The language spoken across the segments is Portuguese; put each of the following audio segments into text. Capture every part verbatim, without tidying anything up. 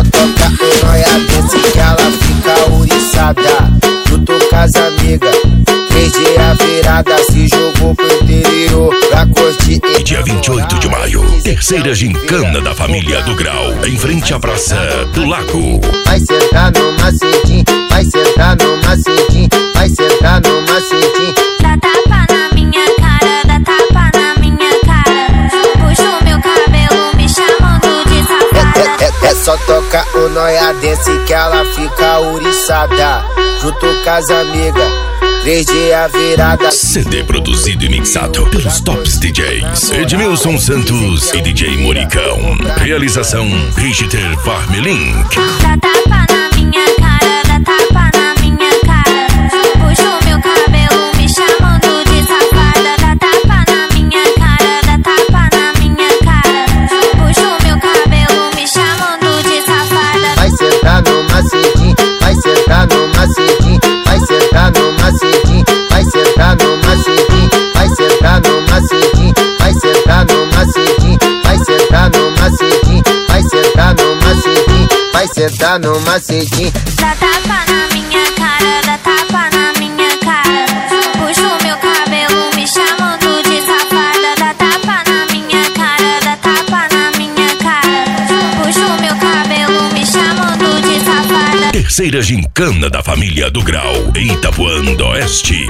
toca o noia desse que ela fica ouriçada. Junto com as amigas, três dias virada, se jogou pro interior pra curtir. E dia vinte e oito de maio, terceira gincana da família do Grau, em frente à Praça do Lago. Vai sentar no macetinho, vai sentar no macetinho, vai sentar no macetinho. Dá tapa na minha cara, dá tapa na minha cara. Puxa o meu cabelo me chamando de safada. É, é, é só tocar o noia desse que ela fica ouriçada. Junto com as amigas, três dias virada. C D produzido e mixado pelos tops D Js Edmilson Santos e D J Moricão. Realização Richter Farmelink. Dá tapa na minha cara, dá tapa na minha cara. Puxa o meu cabelo me chamando de safada. Dá tapa na minha cara, dá tapa na minha cara. Puxa o meu cabelo me chamando de safada. Vai sentar no macetinho, vai sentar no macetinho, vai sentar no macetinho, vai sentar no macetinho, vai sentar no macetinho, vai sentar no macetinho, vai sentar no macetinho, vai sentar no macetinho, vai sentar no macetinho. Dá tapa na minha cara, dá tapa na minha cara. Puxa o meu cabelo me chamando de safada. Dá tapa na minha cara, dá tapa na minha cara. Puxa o meu cabelo me chamando de safada. Terceira gincana da família do Grau, em Itapuã do Oeste.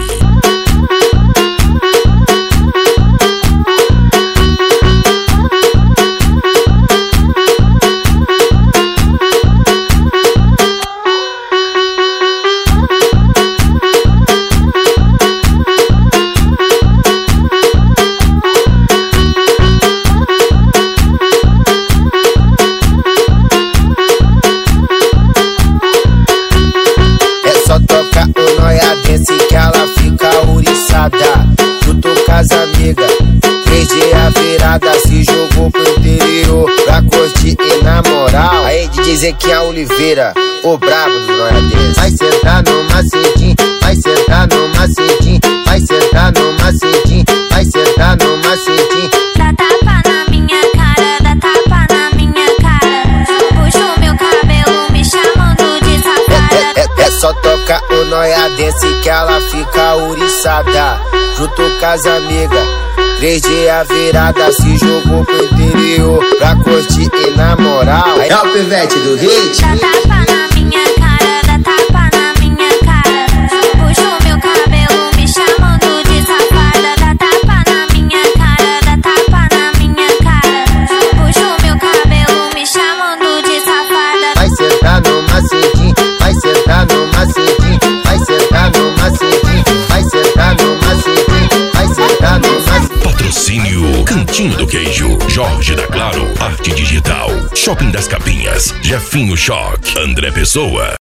O noia desse que ela fica ouriçada. Junto com as amigas, três dias virada, se jogou pro interior pra curtir e na moral. Aí de dizer que a Oliveira, o brabo do noia desse. Vai sentar no macetinho, vai sentar no macetinho, vai sentar no macetinho, vai sentar no macetinho. Dá tapa na minha cara, dá tapa na minha cara. Puxa o meu cabelo me chamando de safada. É, é, é só tocar o noia desse que ela fica ouriçada. Junto com as amigas, três dias virada, se jogou pro interior pra curtir e na moral. É o pivete do hit. Dá tapa na minha cara, dá tapa na minha cara. Puxa o meu cabelo me chamando de safada. Dá tapa na minha cara, dá tapa na minha cara. Puxa o meu cabelo me chamando de safada. Vai sentar no macetinho, vai sentar no macetinho, vai sentar no macetinho, vai sentar no macetinho, vai sentar no macetinho. Patrocínio Cantinho do Queijo, Jorge da Claro, Arte Digital, Shopping das Capinhas, Jefinho Choque, André Pessoa.